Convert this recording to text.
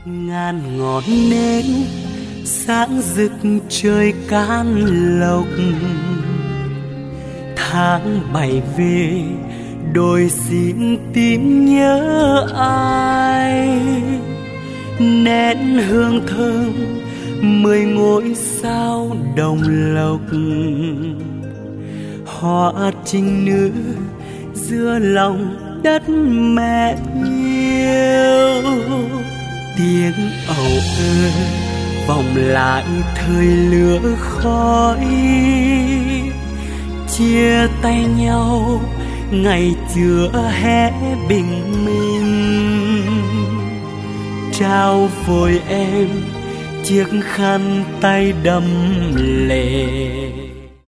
ngàn ngọn nến sáng rực trời can lộc. Tháng 7 về đôi xin tìm nhớ ai, nén hương thơm 10 ngôi sao đồng lộc. Hoa trinh nữ giữa lòng đất mẹ yêu, tiếng ầu ơ vòng lại thời lửa khói. Chia tay nhau ngày chưa hé bình minh, trao vội em chiếc khăn tay đẫm lệ.